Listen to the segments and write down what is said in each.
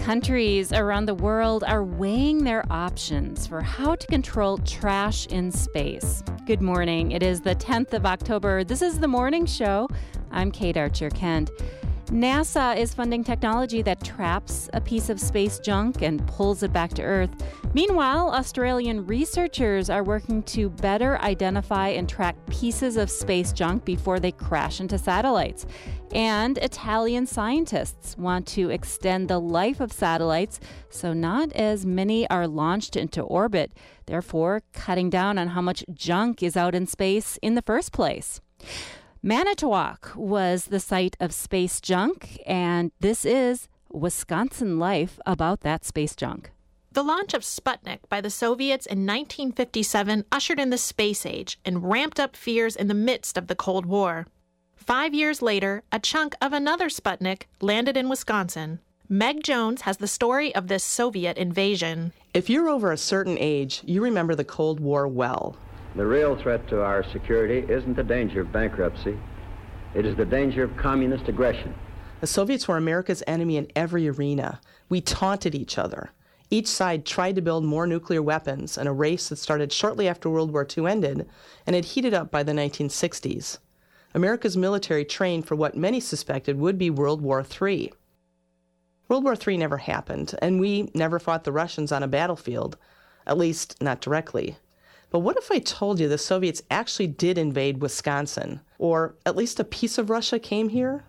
Countries around the world are weighing their options for how to control trash in space. Good morning. It is the 10th of October. This is The Morning Show. I'm Kate Archer-Kent. NASA is funding technology that traps a piece of space junk and pulls it back to Earth. Meanwhile, Australian researchers are working to better identify and track pieces of space junk before they crash into satellites. And Italian scientists want to extend the life of satellites so not as many are launched into orbit, therefore cutting down on how much junk is out in space in the first place. Manitowoc was the site of space junk, and this is Wisconsin Life about that space junk. The launch of Sputnik by the Soviets in 1957 ushered in the space age and ramped up fears in the midst of the Cold War. 5 years later, a chunk of another Sputnik landed in Wisconsin. Meg Jones has the story of this Soviet invasion. If you're over a certain age, you remember the Cold War well. The real threat to our security isn't the danger of bankruptcy. It is the danger of communist aggression. The Soviets were America's enemy in every arena. We taunted each other. Each side tried to build more nuclear weapons in a race that started shortly after World War II ended and had heated up by the 1960s. America's military trained for what many suspected would be World War III. World War III never happened, and we never fought the Russians on a battlefield, at least not directly. But what if I told you the Soviets actually did invade Wisconsin, or at least a piece of Russia came here?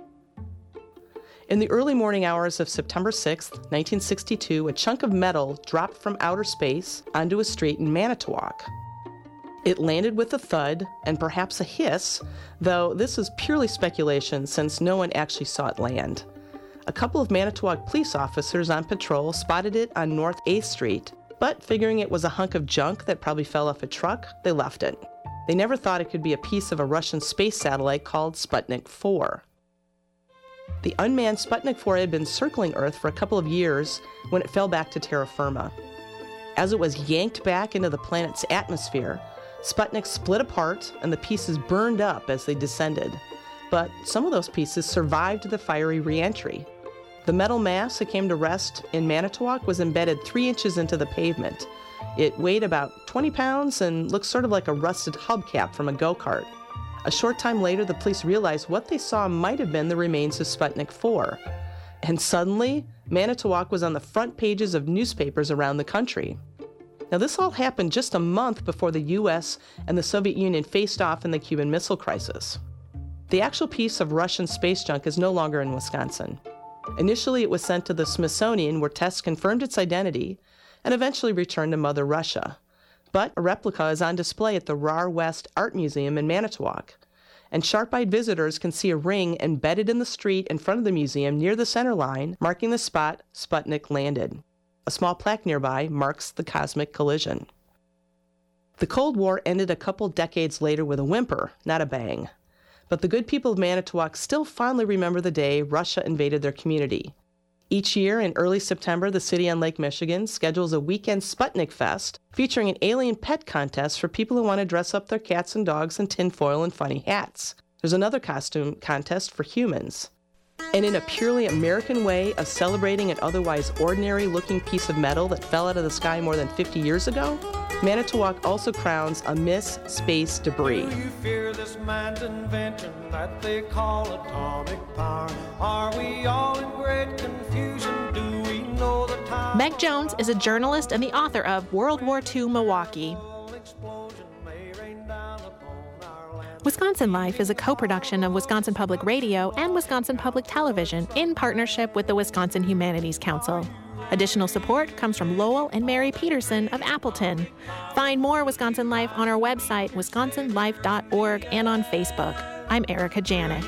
In the early morning hours of September 6, 1962, a chunk of metal dropped from outer space onto a street in Manitowoc. It landed with a thud and perhaps a hiss, though this is purely speculation since no one actually saw it land. A couple of Manitowoc police officers on patrol spotted it on North 8th Street, but figuring it was a hunk of junk that probably fell off a truck, they left it. They never thought it could be a piece of a Russian space satellite called Sputnik 4. The unmanned Sputnik 4 had been circling Earth for a couple of years when it fell back to terra firma. As it was yanked back into the planet's atmosphere, Sputnik split apart and the pieces burned up as they descended. But some of those pieces survived the fiery re-entry. The metal mass that came to rest in Manitowoc was embedded 3 inches into the pavement. It weighed about 20 pounds and looked sort of like a rusted hubcap from a go-kart. A short time later, the police realized what they saw might have been the remains of Sputnik 4. And suddenly, Manitowoc was on the front pages of newspapers around the country. Now, this all happened just a month before the U.S. and the Soviet Union faced off in the Cuban Missile Crisis. The actual piece of Russian space junk is no longer in Wisconsin. Initially, it was sent to the Smithsonian, where tests confirmed its identity, and eventually returned to Mother Russia. But a replica is on display at the Rar West Art Museum in Manitowoc, and sharp-eyed visitors can see a ring embedded in the street in front of the museum near the center line, marking the spot Sputnik landed. A small plaque nearby marks the cosmic collision. The Cold War ended a couple decades later with a whimper, not a bang. But the good people of Manitowoc still fondly remember the day Russia invaded their community. Each year in early September, the city on Lake Michigan schedules a weekend Sputnik Fest featuring an alien pet contest for people who want to dress up their cats and dogs in tinfoil and funny hats. There's another costume contest for humans. And in a purely American way of celebrating an otherwise ordinary-looking piece of metal that fell out of the sky more than 50 years ago, Manitowoc also crowns a Miss Space Debris. Do you fear this man's invention that they call atomic power? Are we all in great confusion? Do we know the time? Meg Jones is a journalist and the author of World War II Milwaukee. Wisconsin Life is a co-production of Wisconsin Public Radio and Wisconsin Public Television in partnership with the Wisconsin Humanities Council. Additional support comes from Lowell and Mary Peterson of Appleton. Find more Wisconsin Life on our website, wisconsinlife.org, and on Facebook. I'm Erica Janik.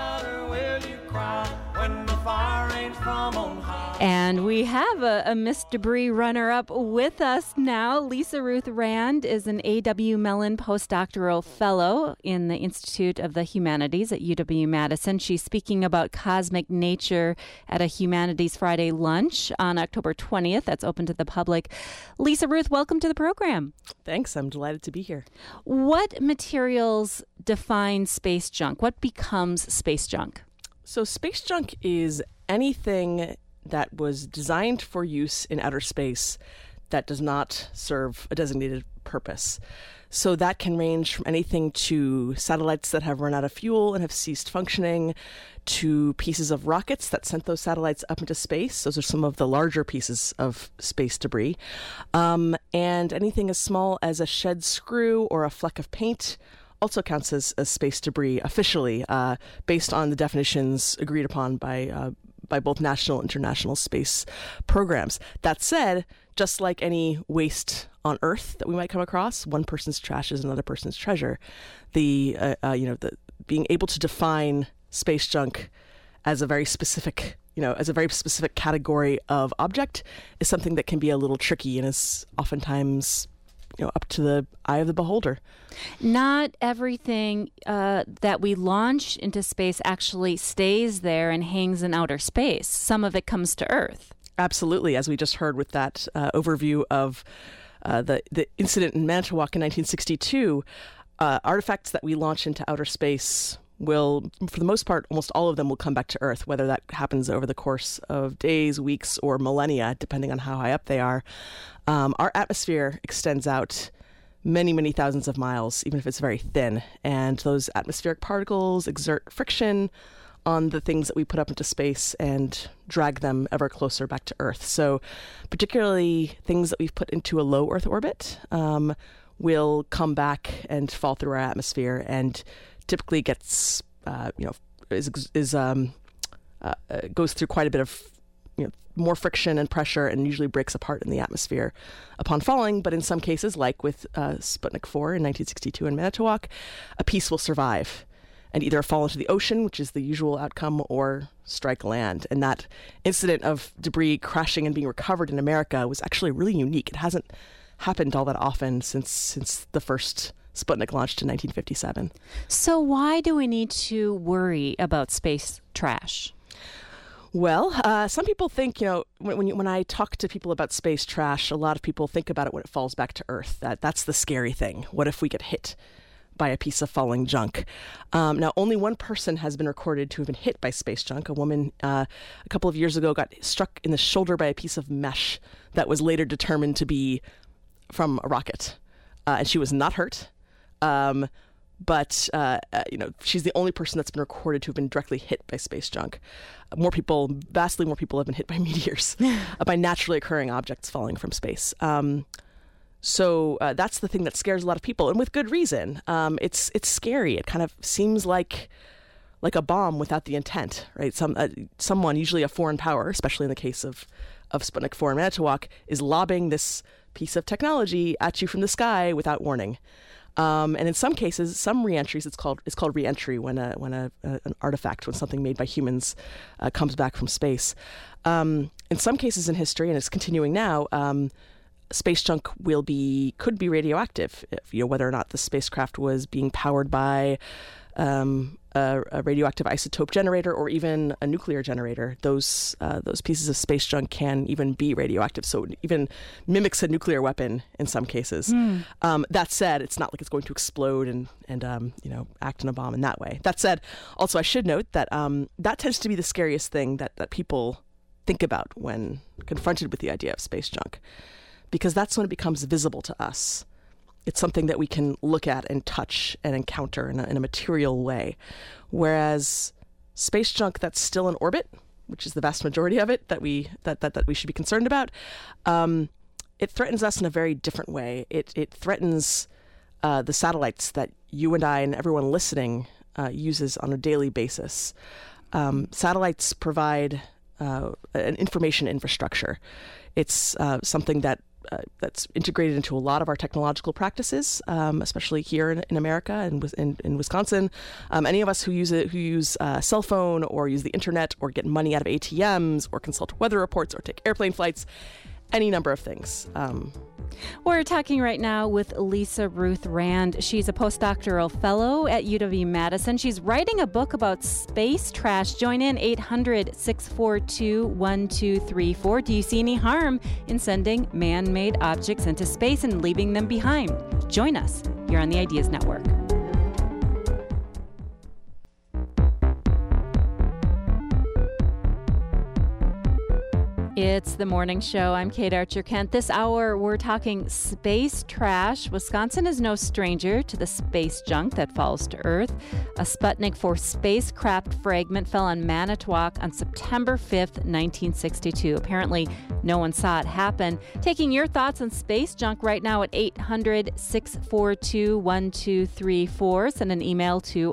And we have a Miss Debris runner-up with us now. Lisa Ruth Rand is an A.W. Mellon postdoctoral fellow in the Institute of the Humanities at UW-Madison. She's speaking about cosmic nature at a Humanities Friday lunch on October 20th. That's open to the public. Lisa Ruth, welcome to the program. Thanks. I'm delighted to be here. What materials define space junk? What becomes space junk? So space junk is anything that was designed for use in outer space that does not serve a designated purpose. So that can range from anything to satellites that have run out of fuel and have ceased functioning, to pieces of rockets that sent those satellites up into space. Those are some of the larger pieces of space debris. And anything as small as a shed screw or a fleck of paint also counts as space debris officially, based on the definitions agreed upon by both national and international space programs. That said, just like any waste on Earth that we might come across, one person's trash is another person's treasure. The being able to define space junk as a very specific category of object is something that can be a little tricky and is oftentimes up to the eye of the beholder. Not everything that we launch into space actually stays there and hangs in outer space. Some of it comes to Earth. Absolutely, as we just heard with that overview of the incident in Manitowoc in 1962, artifacts that we launch into outer space will, for the most part, almost all of them will come back to Earth, whether that happens over the course of days, weeks, or millennia, depending on how high up they are. Our atmosphere extends out many, many thousands of miles, even if it's very thin, and those atmospheric particles exert friction on the things that we put up into space and drag them ever closer back to Earth. So particularly things that we've put into a low Earth orbit will come back and fall through our atmosphere, and typically gets goes through quite a bit of more friction and pressure, and usually breaks apart in the atmosphere upon falling. But in some cases, like with Sputnik 4 in 1962 in Manitowoc, a piece will survive and either fall into the ocean, which is the usual outcome, or strike land. And that incident of debris crashing and being recovered in America was actually really unique. It hasn't happened all that often since the first Sputnik launched in 1957. So why do we need to worry about space trash? Well, some people think, when I talk to people about space trash, a lot of people think about it when it falls back to Earth. That's the scary thing. What if we get hit by a piece of falling junk? Now, only one person has been recorded to have been hit by space junk. A woman a couple of years ago got struck in the shoulder by a piece of mesh that was later determined to be from a rocket. And she was not hurt. But she's the only person that's been recorded to have been directly hit by space junk. Vastly more people have been hit by meteors, by naturally occurring objects falling from space. So that's the thing that scares a lot of people, and with good reason. It's scary. It kind of seems like a bomb without the intent, right? Someone, usually a foreign power, especially in the case of Sputnik 4 in Manitowoc, is lobbing this piece of technology at you from the sky without warning. And in some cases, some reentries, it's called reentry when an artifact, when something made by humans comes back from space. In some cases in history, and it's continuing now, space junk could be radioactive, whether or not the spacecraft was being powered by a radioactive isotope generator or even a nuclear generator. Those pieces of space junk can even be radioactive, so it even mimics a nuclear weapon in some cases. That said, it's not like it's going to explode and act in a bomb in that way. That said, also I should note that that tends to be the scariest thing that people think about when confronted with the idea of space junk, because that's when it becomes visible to us. It's something that we can look at and touch and encounter in a material way. Whereas space junk that's still in orbit, which is the vast majority of it that we should be concerned about, it threatens us in a very different way. It threatens the satellites that you and I and everyone listening uses on a daily basis. Satellites provide an information infrastructure. It's something that's integrated into a lot of our technological practices, especially here in America and in Wisconsin. Any of us who use a cell phone or use the internet or get money out of ATMs or consult weather reports or take airplane flights, any number of things. We're talking right now with Lisa Ruth Rand. She's a postdoctoral fellow at UW-Madison. She's writing a book about space trash. Join in 800-642-1234. Do you see any harm in sending man-made objects into space and leaving them behind? Join us here on the Ideas Network. It's the morning show. I'm Kate Archer-Kent. This hour, we're talking space trash. Wisconsin is no stranger to the space junk that falls to Earth. A Sputnik 4 spacecraft fragment fell on Manitowoc on September 5th, 1962. Apparently, no one saw it happen. Taking your thoughts on space junk right now at 800-642-1234. Send an email to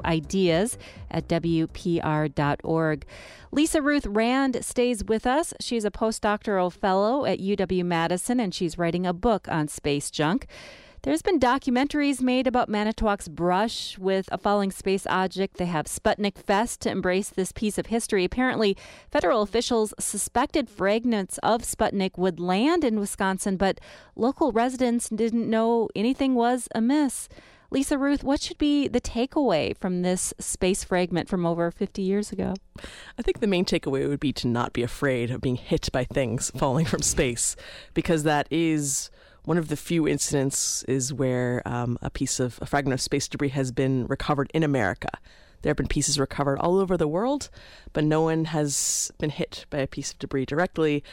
ideas@wpr.org. Lisa Ruth Rand stays with us. She's a postdoctoral fellow at UW-Madison, and she's writing a book on space junk. There's been documentaries made about Manitowoc's brush with a falling space object. They have Sputnik Fest to embrace this piece of history. Apparently, federal officials suspected fragments of Sputnik would land in Wisconsin, but local residents didn't know anything was amiss. Lisa Ruth, what should be the takeaway from this space fragment from over 50 years ago? I think the main takeaway would be to not be afraid of being hit by things falling from space, because that is one of the few incidents where a fragment of space debris has been recovered in America. There have been pieces recovered all over the world, but no one has been hit by a piece of debris directly.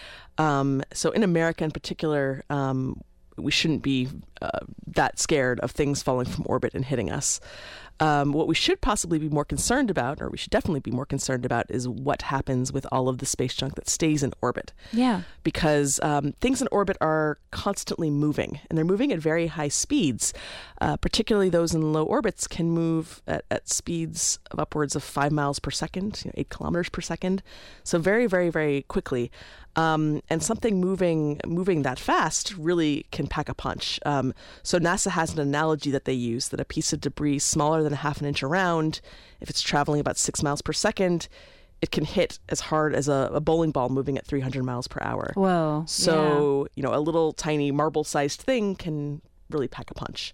So in America in particular, we shouldn't be that scared of things falling from orbit and hitting us. What we should possibly be more concerned about, or we should definitely be more concerned about, is what happens with all of the space junk that stays in orbit. Yeah. Because things in orbit are constantly moving, and they're moving at very high speeds. Particularly those in low orbits can move at speeds of upwards of 5 miles per second, 8 kilometers per second. So very, very, very quickly. And something moving that fast really can pack a punch. So NASA has an analogy that they use, that a piece of debris smaller than a half an inch around, if it's traveling about 6 miles per second, it can hit as hard as a bowling ball moving at 300 miles per hour. Whoa. So, a little tiny marble-sized thing can really pack a punch.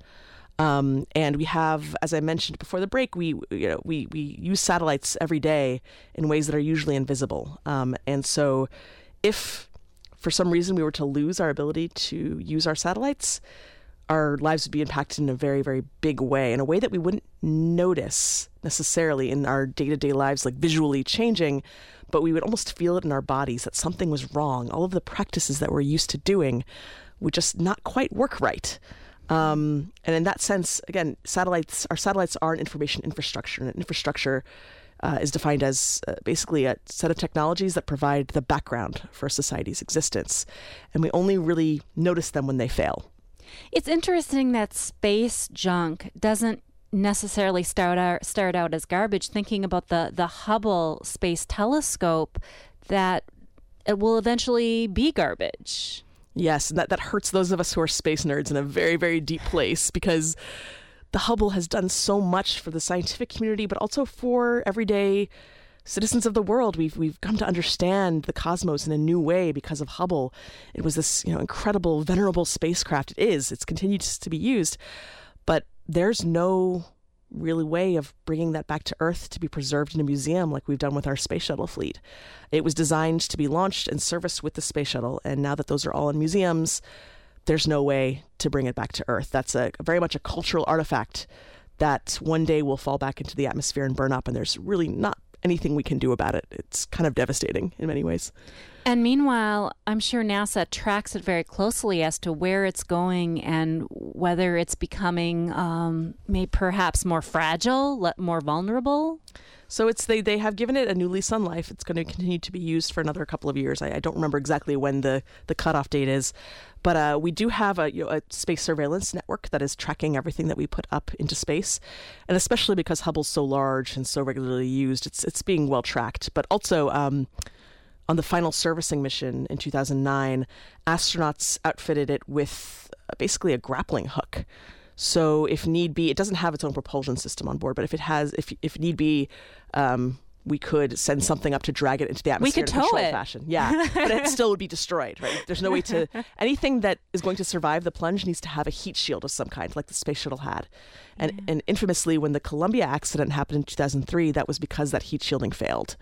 And we have, as I mentioned before the break, we use satellites every day in ways that are usually invisible. And so if for some reason we were to lose our ability to use our satellites, our lives would be impacted in a very, very big way, in a way that we wouldn't notice necessarily in our day-to-day lives, like visually changing, but we would almost feel it in our bodies that something was wrong. All of the practices that we're used to doing would just not quite work right. And in that sense, again, our satellites are an information infrastructure, and an infrastructure is defined as basically a set of technologies that provide the background for a society's existence. And we only really notice them when they fail. It's interesting that space junk doesn't necessarily start out as garbage. Thinking about the Hubble Space Telescope, that it will eventually be garbage. Yes, and that hurts those of us who are space nerds in a very, very deep place, because the Hubble has done so much for the scientific community, but also for everyday citizens of the world. We've come to understand the cosmos in a new way because of Hubble. It was this incredible, venerable spacecraft. It's continued to be used, but there's no really way of bringing that back to Earth to be preserved in a museum like we've done with our space shuttle fleet. It was designed to be launched and serviced with the space shuttle, and now that those are all in museums, there's no way to bring it back to Earth. That's very much a cultural artifact that one day will fall back into the atmosphere and burn up, and there's really not anything we can do about it. It's kind of devastating in many ways. And meanwhile, I'm sure NASA tracks it very closely as to where it's going and whether it's becoming perhaps more fragile, more vulnerable. So they have given it a new lease on life. It's going to continue to be used for another couple of years. I don't remember exactly when the cutoff date is, but we do have a space surveillance network that is tracking everything that we put up into space, and especially because Hubble's so large and so regularly used, it's being well tracked. But also, on the final servicing mission in 2009, astronauts outfitted it with basically a grappling hook. So if need be, it doesn't have its own propulsion system on board, but if need be, we could send something up to drag it into the atmosphere in a controlled fashion. Yeah, but it still would be destroyed, right? There's no way to... Anything that is going to survive the plunge needs to have a heat shield of some kind, like the space shuttle had. And infamously, when the Columbia accident happened in 2003, that was because that heat shielding failed.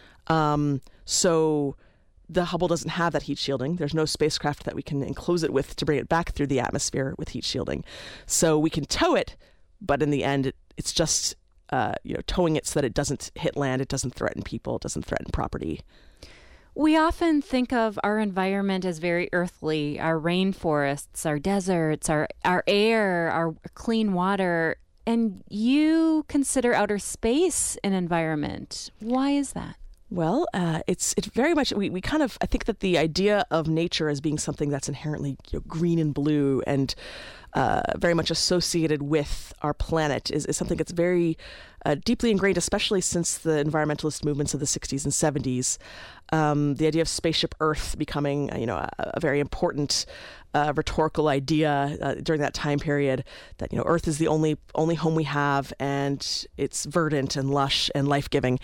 So the Hubble doesn't have that heat shielding. There's no spacecraft that we can enclose it with to bring it back through the atmosphere with heat shielding. So we can tow it, but in the end, it's just towing it so that it doesn't hit land, it doesn't threaten people, it doesn't threaten property. We often think of our environment as very earthly, our rainforests, our deserts, our air, our clean water, and you consider outer space an environment. Why is that? Well, it's very much, we kind of, I think that the idea of nature as being something that's inherently green and blue and very much associated with our planet is something that's very deeply ingrained, especially since the environmentalist movements of the 60s and 70s. The idea of spaceship Earth becoming, a very important rhetorical idea during that time period, that Earth is the only home we have, and it's verdant and lush and life-giving.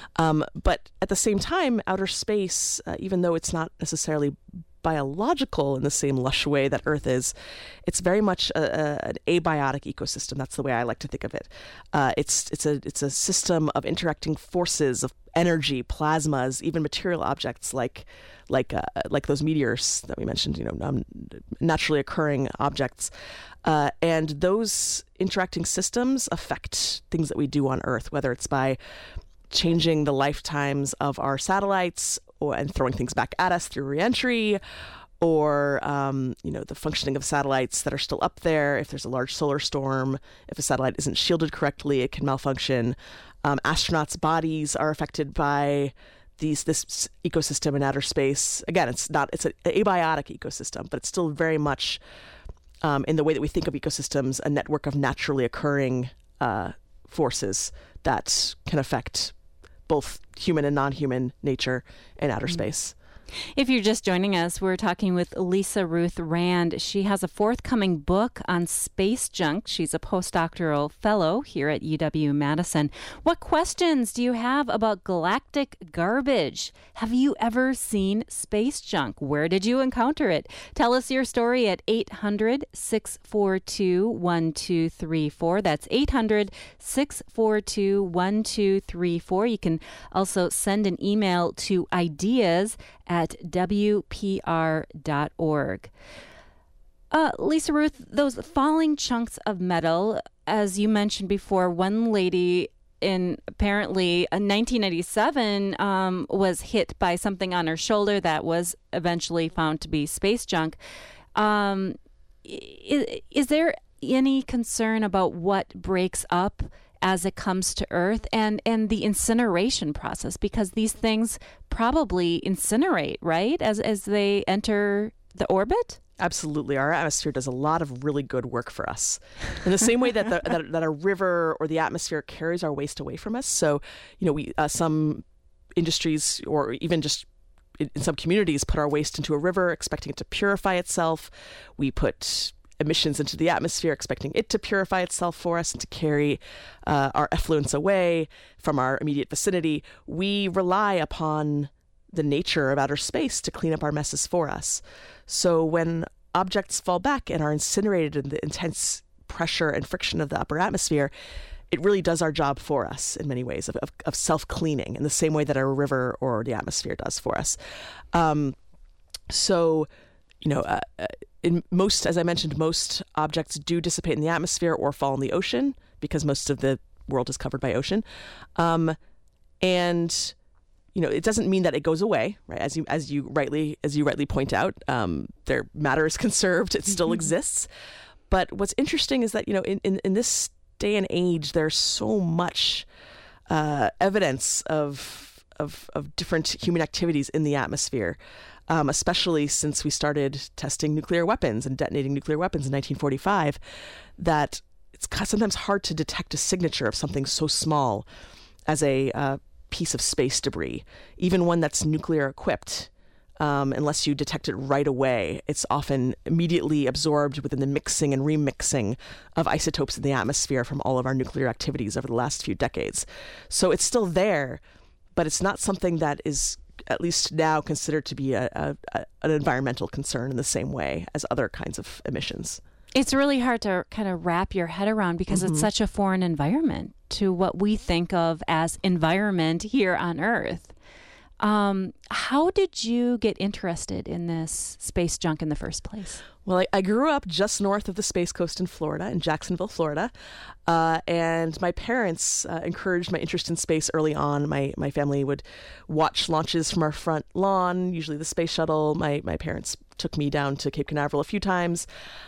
But at the same time, outer space, even though it's not necessarily biological in the same lush way that Earth is, it's very much an abiotic ecosystem. That's the way I like to think of it. It's a system of interacting forces of energy, plasmas, even material objects like those meteors that we mentioned, naturally occurring objects. And those interacting systems affect things that we do on Earth, whether it's by changing the lifetimes of our satellites and throwing things back at us through reentry, or the functioning of satellites that are still up there. If there's a large solar storm, if a satellite isn't shielded correctly, it can malfunction. Astronauts' bodies are affected by this ecosystem in outer space. Again, it's an abiotic ecosystem, but it's still very much, in the way that we think of ecosystems, a network of naturally occurring forces that can affect both human and non-human nature in outer space. If you're just joining us, we're talking with Lisa Ruth Rand. She has a forthcoming book on space junk. She's a postdoctoral fellow here at UW-Madison. What questions do you have about galactic garbage? Have you ever seen space junk? Where did you encounter it? Tell us your story at 800-642-1234. That's 800-642-1234. You can also send an email to ideas@wpr.org. Lisa Ruth, those falling chunks of metal, as you mentioned before, one lady in apparently 1997 was hit by something on her shoulder that was eventually found to be space junk. Is there any concern about what breaks up as it comes to Earth and the incineration process? Because these things probably incinerate, right, as they enter the orbit? Absolutely. Our atmosphere does a lot of really good work for us. In the same way that that a river or the atmosphere carries our waste away from us. So, we some industries, or even just in some communities, put our waste into a river expecting it to purify itself. We put emissions into the atmosphere expecting it to purify itself for us and to carry our effluents away from our immediate vicinity. We rely upon the nature of outer space to clean up our messes for us. So when objects fall back and are incinerated in the intense pressure and friction of the upper atmosphere, it really does our job for us in many ways of self-cleaning in the same way that a river or the atmosphere does for us. In most, as I mentioned, most objects do dissipate in the atmosphere or fall in the ocean because most of the world is covered by ocean. It doesn't mean that it goes away, right? As you rightly point out, their matter is conserved; it still exists. But what's interesting is that in this day and age, there's so much evidence of different human activities in the atmosphere, especially since we started testing nuclear weapons and detonating nuclear weapons in 1945, that it's sometimes hard to detect a signature of something so small as a piece of space debris, even one that's nuclear equipped. Unless you detect it right away, it's often immediately absorbed within the mixing and remixing of isotopes in the atmosphere from all of our nuclear activities over the last few decades. So it's still there, but it's not something that is, at least now, considered to be an environmental concern in the same way as other kinds of emissions. It's really hard to kind of wrap your head around because it's such a foreign environment to what we think of as environment here on Earth. How did you get interested in this space junk in the first place? Well, I grew up just north of the Space Coast in Florida, in Jacksonville, Florida. And my parents encouraged my interest in space early on. My family would watch launches from our front lawn, usually the space shuttle. My parents took me down to Cape Canaveral a few times.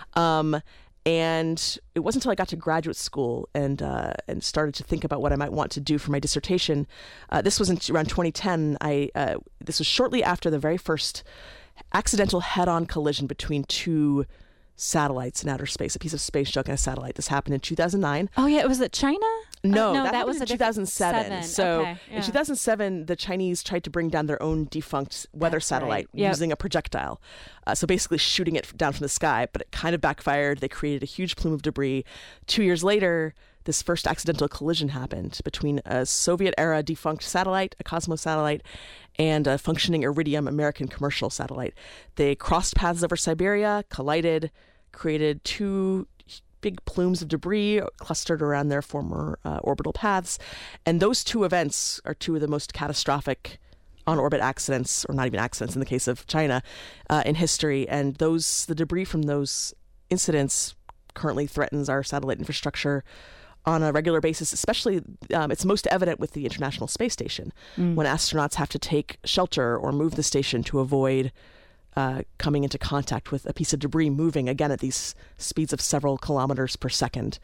And it wasn't until I got to graduate school and started to think about what I might want to do for my dissertation. This was around 2010. This was shortly after the very first accidental head-on collision between two satellites in outer space, a piece of space junk and a satellite. This happened in 2009. Oh, yeah. Was it China? No, no, that was in 2007. So okay, yeah. In 2007, the Chinese tried to bring down their own defunct weather satellite using a projectile. So basically shooting it down from the sky, but it kind of backfired. They created a huge plume of debris. 2 years later, this first accidental collision happened between a Soviet-era defunct satellite, a Cosmos satellite, and a functioning Iridium American commercial satellite. They crossed paths over Siberia, collided, created two big plumes of debris clustered around their former orbital paths. And those two events are two of the most catastrophic on-orbit accidents, or not even accidents in the case of China, in history. And the debris from those incidents currently threatens our satellite infrastructure on a regular basis. Especially, it's most evident with the International Space Station, when astronauts have to take shelter or move the station to avoid coming into contact with a piece of debris moving, again, at these speeds of several kilometers per second.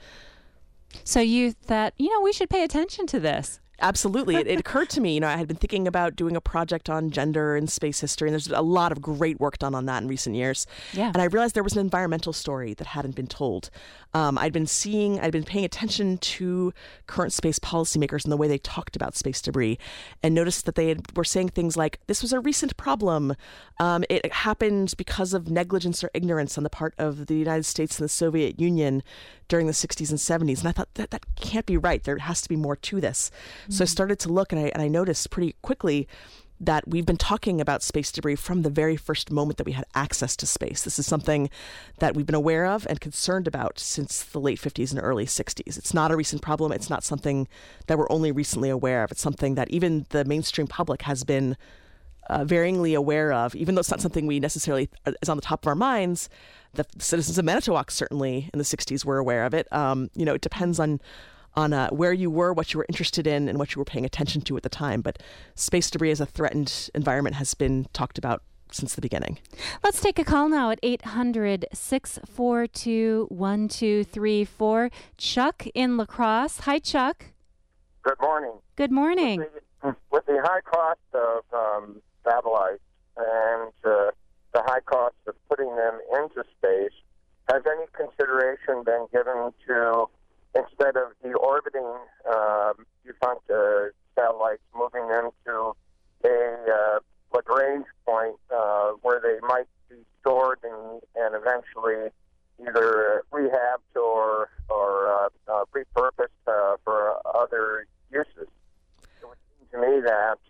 So you thought, we should pay attention to this. Absolutely. It occurred to me, I had been thinking about doing a project on gender and space history, and there's a lot of great work done on that in recent years. Yeah. And I realized there was an environmental story that hadn't been told. I'd been paying attention to current space policymakers and the way they talked about space debris, and noticed that they were saying things like, this was a recent problem. It happened because of negligence or ignorance on the part of the United States and the Soviet Union during the 60s and 70s. And I thought, that can't be right. There has to be more to this. So I started to look, and I noticed pretty quickly that we've been talking about space debris from the very first moment that we had access to space. This is something that we've been aware of and concerned about since the late 50s and early 60s. It's not a recent problem. It's not something that we're only recently aware of. It's something that even the mainstream public has been varyingly aware of, even though it's not something we necessarily is on the top of our minds. The citizens of Manitowoc certainly in the 60s were aware of it. It depends on where you were, what you were interested in, and what you were paying attention to at the time. But space debris as a threatened environment has been talked about since the beginning. Let's take a call now at 800-642-1234. Chuck in La Crosse. Hi, Chuck. Good morning. Good morning. With the high cost of satellites and the high cost of putting them into space, has any consideration been given to, instead of deorbiting defunct satellites, moving them to a Lagrange point where they might be stored and eventually either rehabbed or repurposed for other uses? It would seem to me that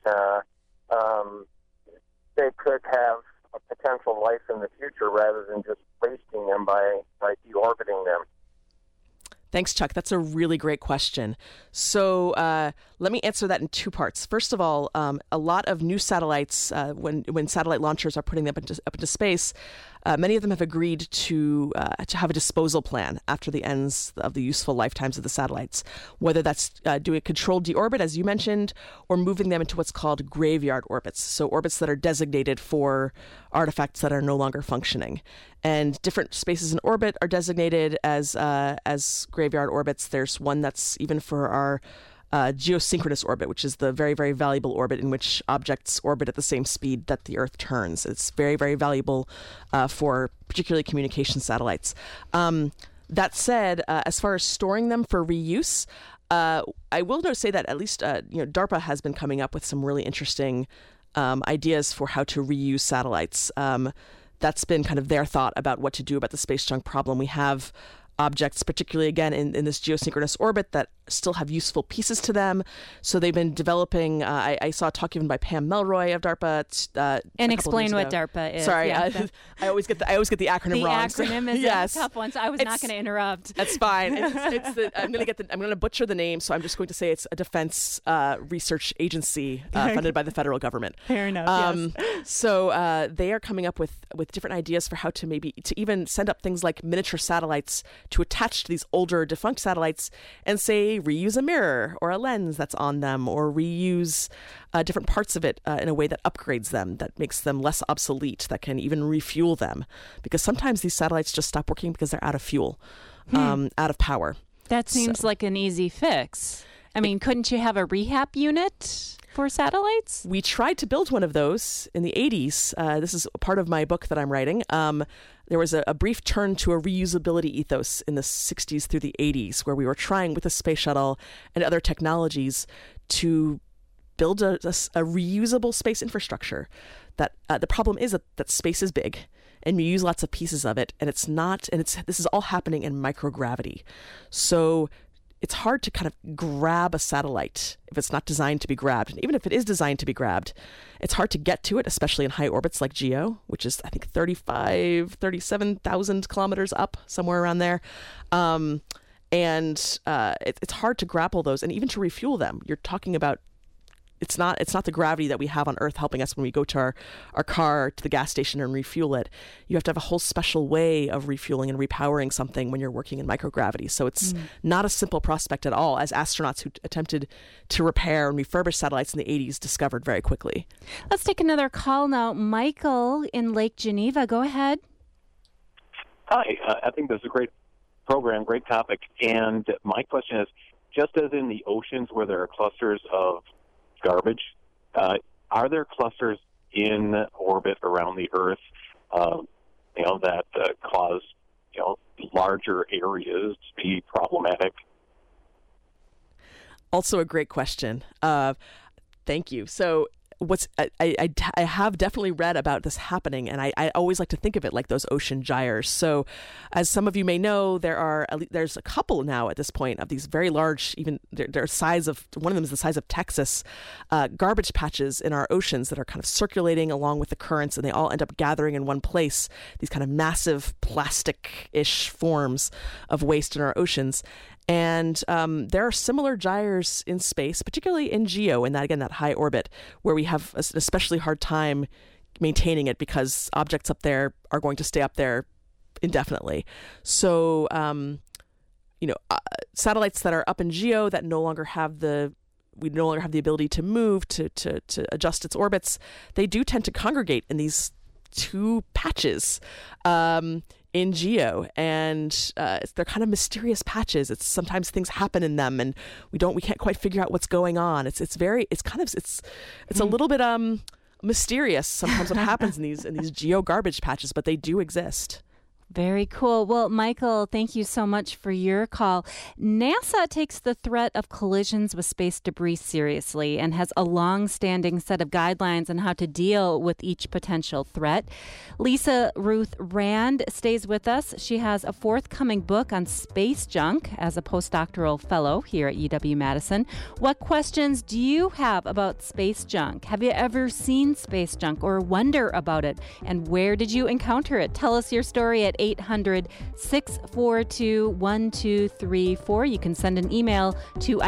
they could have a potential life in the future rather than just wasting them by deorbiting them. Thanks, Chuck. That's a really great question. So let me answer that in two parts. First of all, a lot of new satellites, when satellite launchers are putting them up into space, many of them have agreed to have a disposal plan after the ends of the useful lifetimes of the satellites, whether that's doing a controlled deorbit, as you mentioned, or moving them into what's called graveyard orbits, so orbits that are designated for artifacts that are no longer functioning. And different spaces in orbit are designated as graveyard orbits. There's one that's even for our geosynchronous orbit, which is the very, very valuable orbit in which objects orbit at the same speed that the Earth turns. It's very, very valuable for particularly communication satellites. That said, as far as storing them for reuse, I will say that at least DARPA has been coming up with some really interesting ideas for how to reuse satellites. That's been kind of their thought about what to do about the space junk problem. We have objects, particularly again in this geosynchronous orbit, that still have useful pieces to them. So they've been developing. I saw a talk even by Pam Melroy of DARPA. And explain what DARPA is. Sorry, I always get the acronym wrong. The acronym is yes. a tough one, so I was not going to interrupt. That's fine. I'm going to butcher the name, so I'm just going to say it's a defense research agency funded by the federal government. Fair enough. Yes. So they are coming up with different ideas for how to even send up things like miniature satellites to attach to these older defunct satellites and say reuse a mirror or a lens that's on them, or reuse different parts of it in a way that upgrades them, that makes them less obsolete, that can even refuel them. Because sometimes these satellites just stop working because they're out of fuel, out of power. That seems like an easy fix. I mean, couldn't you have a rehab unit for satellites? We tried to build one of those in the 80s. This is part of my book that I'm writing. There was a brief turn to a reusability ethos in the 60s through the 80s, where we were trying with the space shuttle and other technologies to build a reusable space infrastructure. That the problem is that space is big, and you use lots of pieces of it, and this is all happening in microgravity. So it's hard to kind of grab a satellite if it's not designed to be grabbed. And even if it is designed to be grabbed, it's hard to get to it, especially in high orbits like GEO, which is, I think, 37,000 kilometers up, somewhere around there. It's hard to grapple those and even to refuel them. You're talking about it's not the gravity that we have on Earth helping us when we go to our car to the gas station and refuel it. You have to have a whole special way of refueling and repowering something when you're working in microgravity. So it's not a simple prospect at all, as astronauts who attempted to repair and refurbish satellites in the 80s discovered very quickly. Let's take another call now. Michael in Lake Geneva, go ahead. Hi, I think this is a great program, great topic. And my question is, just as in the oceans where there are clusters of garbage, are there clusters in orbit around the Earth, that cause, larger areas to be problematic? Also a great question. Thank you. So I have definitely read about this happening, and I always like to think of it like those ocean gyres. So, as some of you may know, there's a couple now at this point of these very large, even they're size of, one of them is the size of Texas, garbage patches in our oceans that are kind of circulating along with the currents, and they all end up gathering in one place. These kind of massive plastic-ish forms of waste in our oceans. And there are similar gyres in space, particularly in GEO, in that high orbit, where we have an especially hard time maintaining it because objects up there are going to stay up there indefinitely. So, satellites that are up in GEO that no longer have the ability to move to adjust its orbits, they do tend to congregate in these two patches. In GEO, and they're kind of mysterious patches. It's sometimes things happen in them, and we can't quite figure out what's going on. It's a little bit mysterious sometimes what happens in these GEO garbage patches, but they do exist. Very cool. Well, Michael, thank you so much for your call. NASA takes the threat of collisions with space debris seriously and has a long-standing set of guidelines on how to deal with each potential threat. Lisa Ruth Rand stays with us. She has a forthcoming book on space junk as a postdoctoral fellow here at UW-Madison. What questions do you have about space junk? Have you ever seen space junk or wonder about it? And where did you encounter it? Tell us your story at 800-642-1234. You can send an email to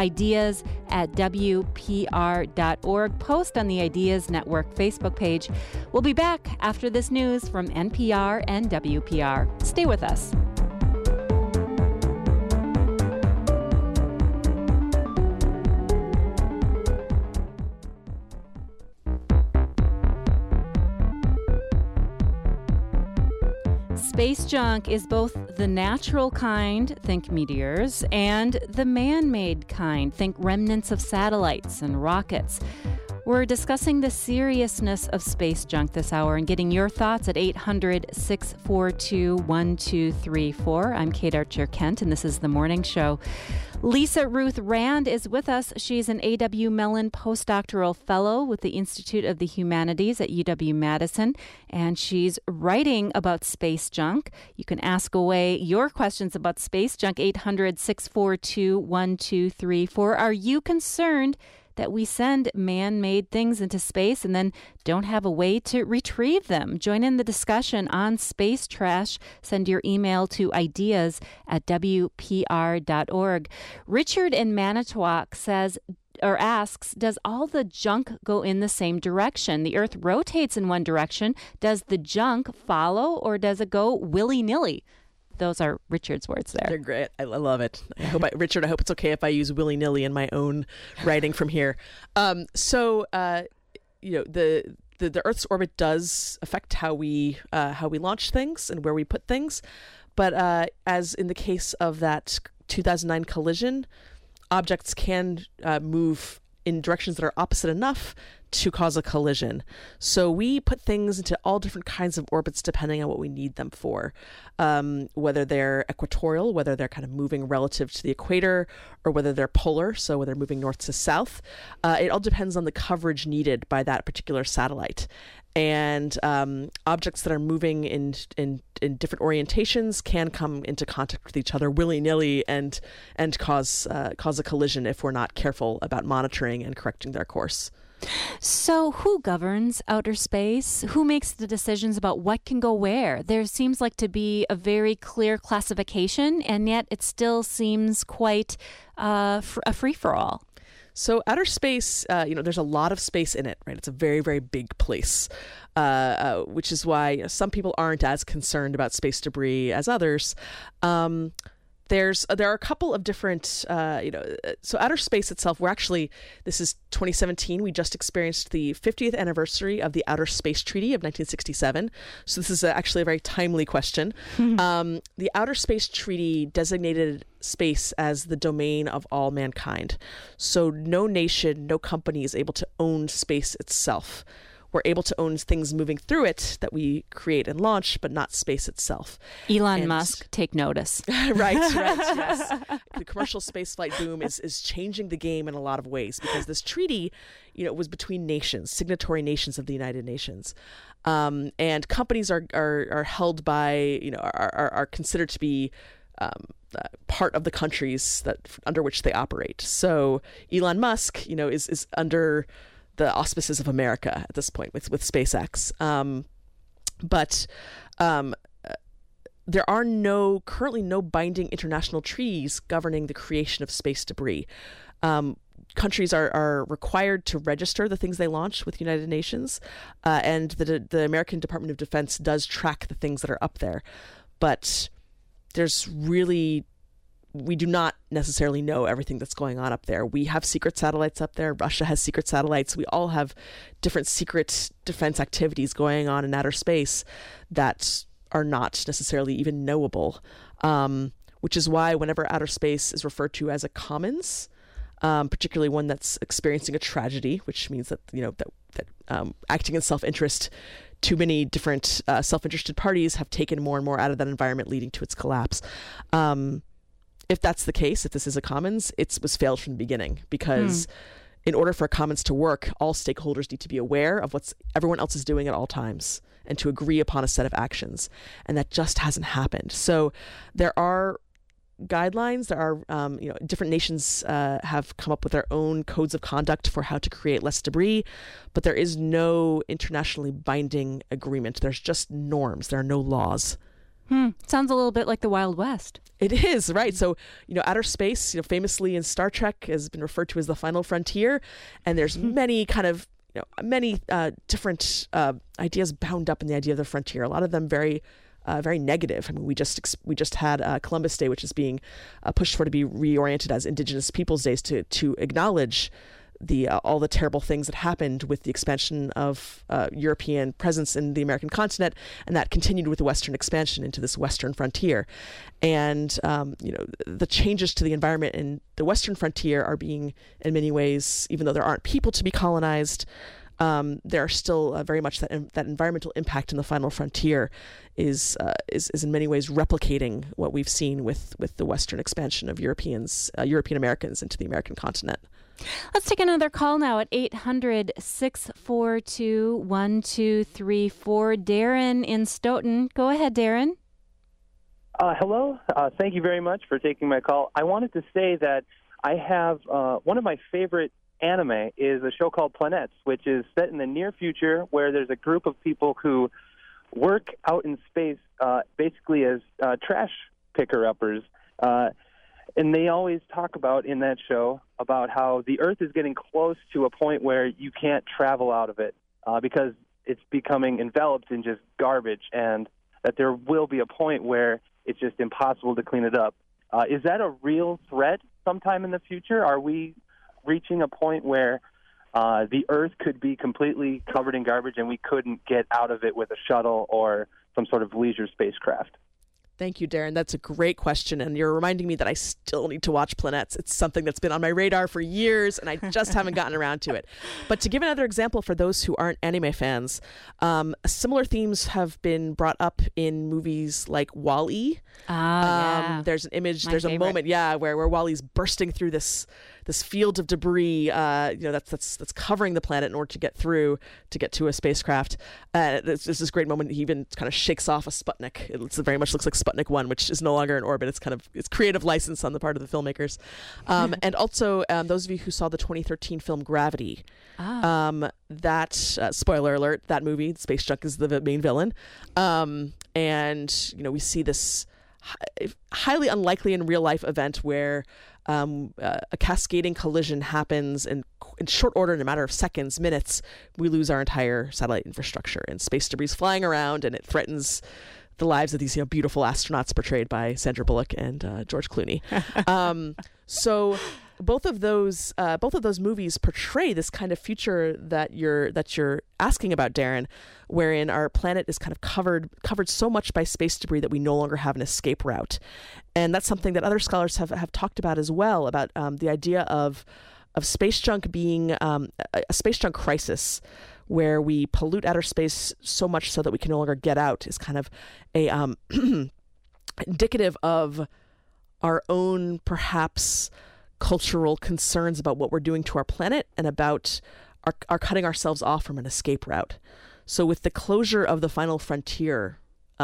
ideas@wpr.org. Post on the Ideas Network Facebook page. We'll be back after this news from NPR and WPR. Stay with us. Space junk is both the natural kind, think meteors, and the man-made kind, think remnants of satellites and rockets. We're discussing the seriousness of space junk this hour and getting your thoughts at 800-642-1234. I'm Kate Archer-Kent, and this is The Morning Show. Lisa Ruth Rand is with us. She's an A.W. Mellon postdoctoral fellow with the Institute of the Humanities at UW-Madison, and she's writing about space junk. You can ask away your questions about space junk, 800-642-1234. Are you concerned that we send man-made things into space and then don't have a way to retrieve them? Join in the discussion on space trash. Send your email to ideas@wpr.org. Richard in Manitowoc asks, does all the junk go in the same direction? The Earth rotates in one direction. Does the junk follow, or does it go willy-nilly? Those are Richard's words there. They're great. I love it. Richard, I hope it's okay if I use willy-nilly in my own writing from here. The Earth's orbit does affect how we launch things and where we put things. But as in the case of that 2009 collision, objects can move in directions that are opposite enough to cause a collision. So we put things into all different kinds of orbits depending on what we need them for, whether they're equatorial, whether they're kind of moving relative to the equator, or whether they're polar, so whether they're moving north to south. It all depends on the coverage needed by that particular satellite. And objects that are moving in different orientations can come into contact with each other willy-nilly and cause a collision if we're not careful about monitoring and correcting their course. So who governs outer space? Who makes the decisions about what can go where? There seems like to be a very clear classification, and yet it still seems quite a free-for-all. So outer space, there's a lot of space in it, right? It's a very, very big place, which is why some people aren't as concerned about space debris as others. There are a couple of different, so outer space itself, this is 2017. We just experienced the 50th anniversary of the Outer Space Treaty of 1967. So this is actually a very timely question. The Outer Space Treaty designated space as the domain of all mankind. So no nation, no company is able to own space itself. We're able to own things moving through it that we create and launch, but not space itself. Elon Musk, take notice. Right, yes. The commercial spaceflight boom is changing the game in a lot of ways, because this treaty, was between nations, signatory nations of the United Nations. And companies are held by, are considered to be part of the countries under which they operate. So Elon Musk, is under the auspices of America at this point with SpaceX. But there are currently no binding international treaties governing the creation of space debris. Countries are required to register the things they launch with the United Nations, and the American Department of Defense does track the things that are up there. But we do not necessarily know everything that's going on up there. We have secret satellites up there. Russia has secret satellites. We all have different secret defense activities going on in outer space that are not necessarily even knowable, which is why whenever outer space is referred to as a commons, particularly one that's experiencing a tragedy, which means that acting in self-interest, too many different self-interested parties have taken more and more out of that environment, leading to its collapse. If that's the case, if this is a commons, it was failed from the beginning, because in order for a commons to work, all stakeholders need to be aware of what everyone else is doing at all times and to agree upon a set of actions. And that just hasn't happened. So there are guidelines. There are, different nations have come up with their own codes of conduct for how to create less debris, but there is no internationally binding agreement. There's just norms. There are no laws. Sounds a little bit like the Wild West. It is, right? So, outer space, famously in Star Trek, has been referred to as the final frontier, and there's many kind of, different ideas bound up in the idea of the frontier. A lot of them very negative. I mean, we just had Columbus Day, which is being pushed for to be reoriented as Indigenous Peoples Days to acknowledge all the terrible things that happened with the expansion of European presence in the American continent, and that continued with the Western expansion into this Western frontier. And the changes to the environment in the Western frontier are being, in many ways, even though there aren't people to be colonized, there are still very much that environmental impact in the final frontier is in many ways replicating what we've seen with the Western expansion of European Americans into the American continent. Let's take another call now at 800-642-1234. Darren in Stoughton. Go ahead, Darren. Hello. Thank you very much for taking my call. I wanted to say that I have one of my favorite anime is a show called Planets, which is set in the near future, where there's a group of people who work out in space basically as trash picker-uppers. And they always talk about in that show about how the Earth is getting close to a point where you can't travel out of it because it's becoming enveloped in just garbage, and that there will be a point where it's just impossible to clean it up. Is that a real threat sometime in the future? Are we reaching a point where the Earth could be completely covered in garbage and we couldn't get out of it with a shuttle or some sort of leisure spacecraft? Thank you, Darren. That's a great question, and you're reminding me that I still need to watch Planets. It's something that's been on my radar for years, and I just haven't gotten around to it. But to give another example for those who aren't anime fans, similar themes have been brought up in movies like WALL-E. Yeah. There's an image, My there's favorite. a moment, where WALL-E's bursting through this field of debris, that's covering the planet in order to get to a spacecraft. There's this great moment. He even kind of shakes off a Sputnik. It very much looks like Sputnik 1, which is no longer in orbit. It's creative license on the part of the filmmakers. And also, those of you who saw the 2013 film Gravity, that spoiler alert, that movie, Space Junk is the main villain. And we see this highly unlikely in real life event where a cascading collision happens in short order, in a matter of seconds, minutes. We lose our entire satellite infrastructure, and space debris is flying around, and it threatens the lives of these beautiful astronauts portrayed by Sandra Bullock and George Clooney. So both of those movies portray this kind of future that you're asking about, Darren, wherein our planet is kind of covered so much by space debris that we no longer have an escape route. And that's something that other scholars have talked about as well, about the idea of space junk being a space junk crisis, where we pollute outer space so much so that we can no longer get out, is kind of a indicative of our own, perhaps, cultural concerns about what we're doing to our planet and about our cutting ourselves off from an escape route. So with the closure of the final frontier,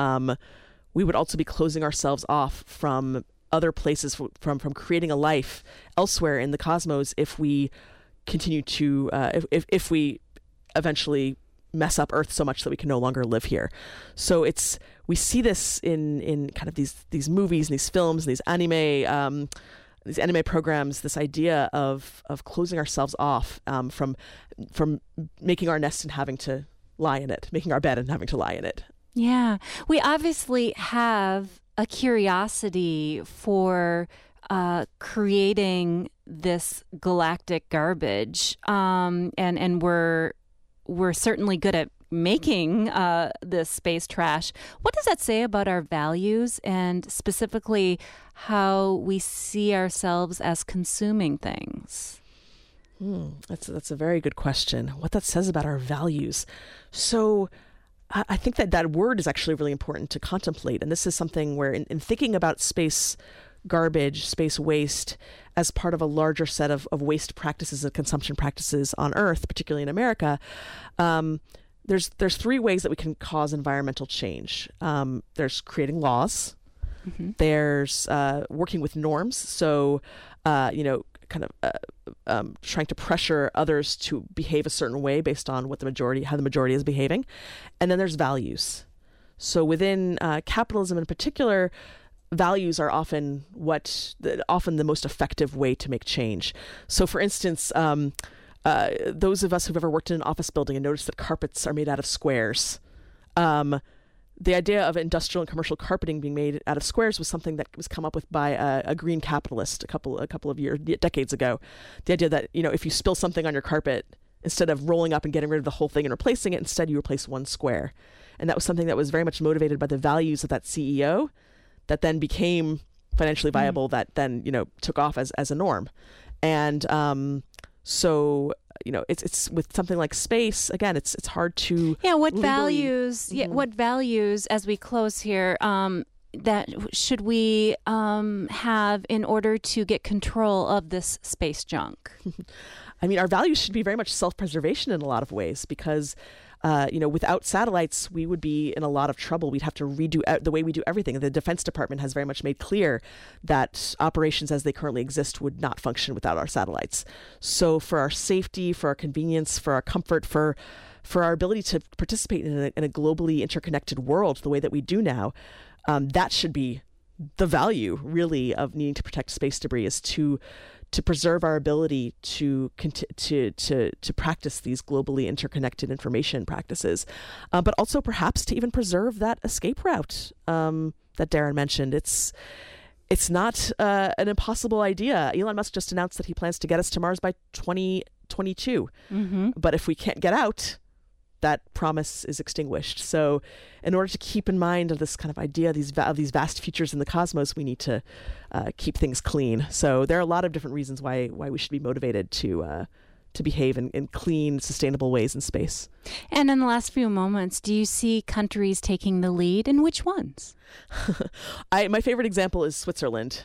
we would also be closing ourselves off from other places, from creating a life elsewhere in the cosmos, if we continue to if we eventually mess up Earth so much that we can no longer live here. So we see this in kind of these movies and these films and these anime programs, this idea of closing ourselves off from making our nest and having to lie in it, making our bed and having to lie in it. Yeah. We obviously have a curiosity for creating this galactic garbage, and we're certainly good at making this space trash. What does that say about our values, and specifically how we see ourselves as consuming things? That's a very good question. What that says about our values. So I think that word is actually really important to contemplate. And this is something where in thinking about space garbage, space waste, as part of a larger set of waste practices and consumption practices on Earth, particularly in America, there's three ways that we can cause environmental change. There's creating laws. Mm-hmm. There's working with norms. So, trying to pressure others to behave a certain way based on how the majority is behaving. And then there's values. So within capitalism in particular, values are often the most effective way to make change. So for instance, those of us who've ever worked in an office building and noticed that carpets are made out of squares, the idea of industrial and commercial carpeting being made out of squares was something that was come up with by a green capitalist a couple of decades ago. The idea that, if you spill something on your carpet, instead of rolling up and getting rid of the whole thing and replacing it, instead you replace one square. And that was something that was very much motivated by the values of that CEO that then became financially viable, that then, took off as a norm. And so, it's with something like space, again, it's hard to what legally... values, what values, as we close here, that should we have in order to get control of this space junk? I mean, our values should be very much self-preservation in a lot of ways, because without satellites, we would be in a lot of trouble. We'd have to redo the way we do everything. The Defense Department has very much made clear that operations as they currently exist would not function without our satellites. So for our safety, for our convenience, for our comfort, for our ability to participate in a globally interconnected world the way that we do now, that should be the value, really, of needing to protect space debris, is to preserve our ability to practice these globally interconnected information practices, but also perhaps to even preserve that escape route that Darren mentioned. It's not an impossible idea. Elon Musk just announced that he plans to get us to Mars by 2022. But if we can't get out, that promise is extinguished. So in order to keep in mind of this kind of idea, these vast futures in the cosmos, we need to keep things clean. So there are a lot of different reasons why we should be motivated to behave in clean, sustainable ways in space. And in the last few moments, do you see countries taking the lead, and which ones? My favorite example is Switzerland.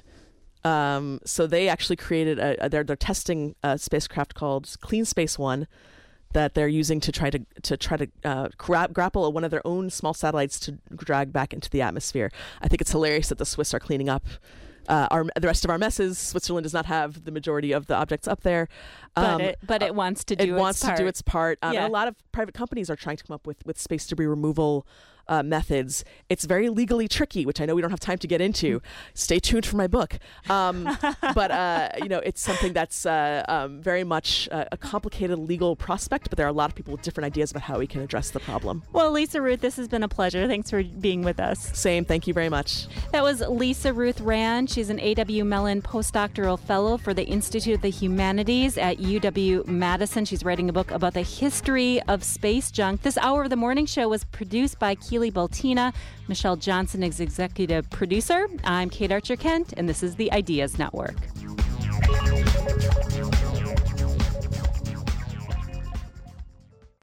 So they actually created they're testing a spacecraft called Clean Space One, that they're using to try to grapple one of their own small satellites to drag back into the atmosphere. I think it's hilarious that the Swiss are cleaning up the rest of our messes. Switzerland does not have the majority of the objects up there, but it wants to do its part. And a lot of private companies are trying to come up with space debris removal methods. It's very legally tricky, which I know we don't have time to get into. Stay tuned for my book. But it's something that's very much a complicated legal prospect, but there are a lot of people with different ideas about how we can address the problem. Well, Lisa Ruth, this has been a pleasure. Thanks for being with us. Same. Thank you very much. That was Lisa Ruth Rand. She's an A.W. Mellon postdoctoral fellow for the Institute of the Humanities at UW-Madison. She's writing a book about the history of space junk. This hour of the morning show was produced by Keely Baltina. Michelle Johnson is executive producer. I'm Kate Archer-Kent, and this is the Ideas Network.